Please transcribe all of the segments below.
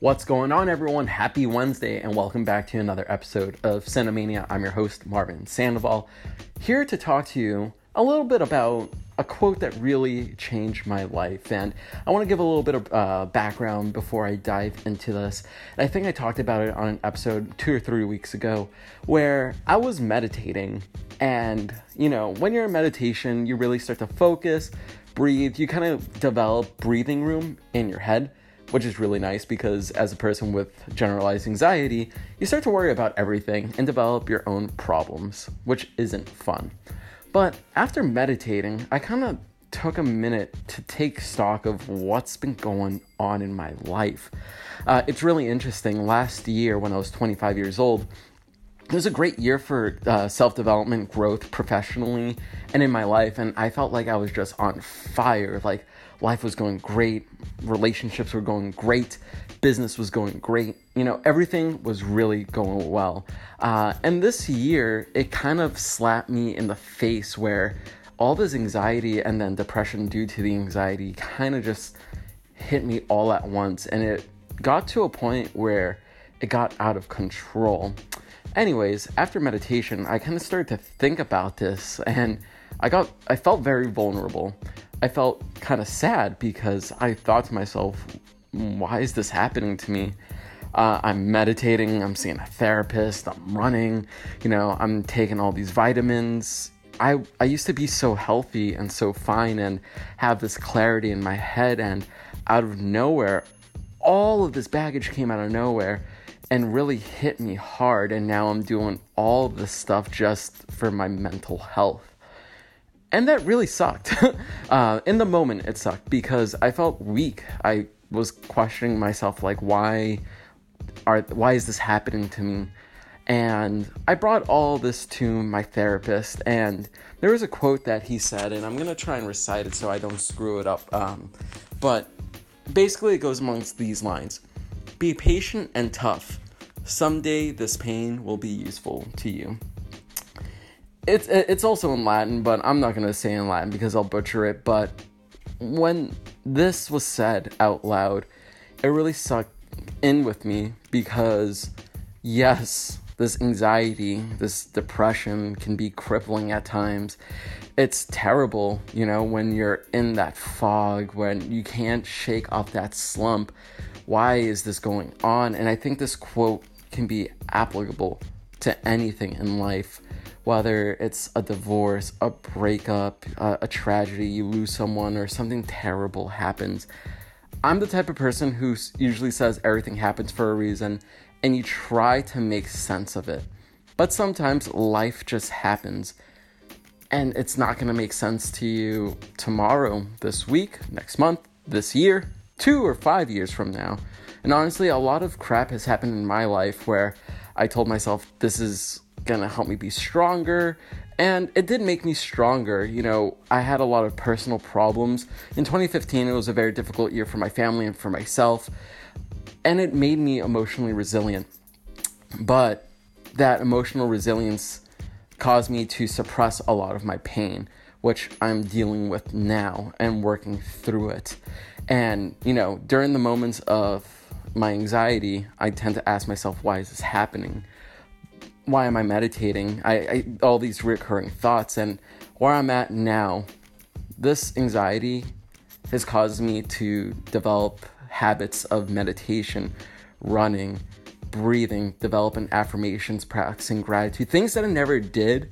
What's going on, everyone? Happy Wednesday, and welcome back to another episode of Cinemania. I'm your host, Marvin Sandoval, here to talk to you a little bit about a quote that really changed my life. And I want to give a little bit of background before I dive into this. And I think I talked about it on an episode 2 or 3 weeks ago, where I was meditating. And, when you're in meditation, you really start to focus, breathe. You kind of develop breathing room in your head, which is really nice because as a person with generalized anxiety, you start to worry about everything and develop your own problems, which isn't fun. But after meditating, I kind of took a minute to take stock of what's been going on in my life. It's really interesting. Last year, when I was 25 years old, it was a great year for self-development, growth professionally and in my life. And I felt like I was just on fire. Like, life was going great. Relationships were going great. Business was going great. Everything was really going well. And this year, it kind of slapped me in the face where all this anxiety and then depression due to the anxiety kind of just hit me all at once. And it got to a point where it got out of control. Anyways, after meditation, I kind of started to think about this, and I felt very vulnerable. I felt kind of sad because I thought to myself, why is this happening to me? I'm meditating, I'm seeing a therapist, I'm running, I'm taking all these vitamins. I used to be so healthy and so fine and have this clarity in my head, and out of nowhere, all of this baggage came out of nowhere and really hit me hard, and now I'm doing all this stuff just for my mental health. And that really sucked. In the moment, it sucked because I felt weak. I was questioning myself, like, why is this happening to me? And I brought all this to my therapist, and there was a quote that he said, and I'm going to try and recite it so I don't screw it up. But basically it goes amongst these lines. Be patient and tough. Someday this pain will be useful to you. It's also in Latin, but I'm not going to say in Latin because I'll butcher it. But when this was said out loud, it really sucked in with me because, yes, this anxiety, this depression can be crippling at times. It's terrible, when you're in that fog, when you can't shake off that slump. Why is this going on? And I think this quote can be applicable to anything in life, whether it's a divorce, a breakup, a tragedy, you lose someone, or something terrible happens. I'm the type of person who usually says everything happens for a reason, and you try to make sense of it. But sometimes life just happens, and it's not going to make sense to you tomorrow, this week, next month, this year, 2 or 5 years from now. And honestly, a lot of crap has happened in my life where I told myself this is gonna help me be stronger, and it did make me stronger. I had a lot of personal problems. In 2015, it was a very difficult year for my family and for myself, and it made me emotionally resilient. But that emotional resilience caused me to suppress a lot of my pain, which I'm dealing with now and working through it. And, during the moments of my anxiety, I tend to ask myself, why is this happening? Why am I meditating? I all these recurring thoughts, and where I'm at now, this anxiety has caused me to develop habits of meditation, running, breathing, developing affirmations, practicing gratitude, things that I never did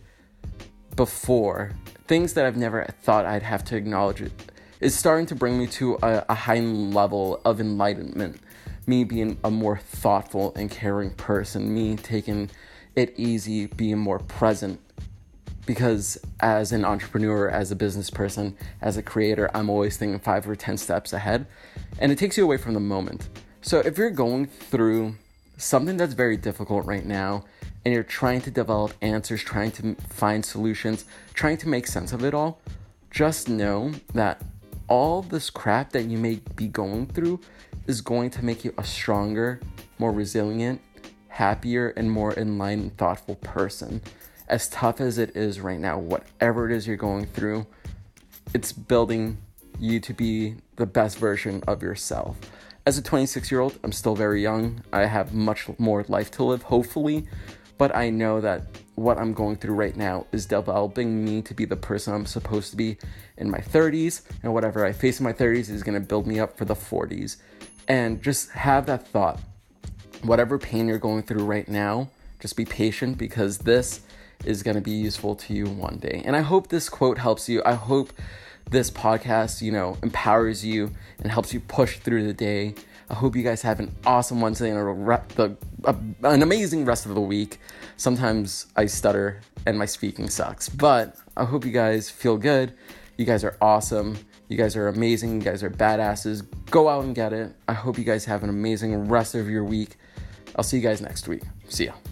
before, things that I've never thought I'd have to acknowledge. It's starting to bring me to a high level of enlightenment, me being a more thoughtful and caring person, me taking it easy, being more present, because as an entrepreneur, as a business person, as a creator, I'm always thinking 5 or 10 steps ahead, and it takes you away from the moment. So if you're going through something that's very difficult right now, and you're trying to develop answers, trying to find solutions, trying to make sense of it all, just know that all this crap that you may be going through is going to make you a stronger, more resilient, happier, and more enlightened, thoughtful person. As tough as it is right now, whatever it is you're going through, it's building you to be the best version of yourself. As a 26-year-old, I'm still very young. I have much more life to live, hopefully, but I know that what I'm going through right now is developing me to be the person I'm supposed to be in my 30s, and whatever I face in my 30s is going to build me up for the 40s. And just have that thought. Whatever pain you're going through right now, just be patient, because this is going to be useful to you one day. And I hope this quote helps you. I hope this podcast, empowers you and helps you push through the day. I hope you guys have an awesome Wednesday and an amazing rest of the week. Sometimes I stutter and my speaking sucks, but I hope you guys feel good. You guys are awesome. You guys are amazing. You guys are badasses. Go out and get it. I hope you guys have an amazing rest of your week. I'll see you guys next week. See ya.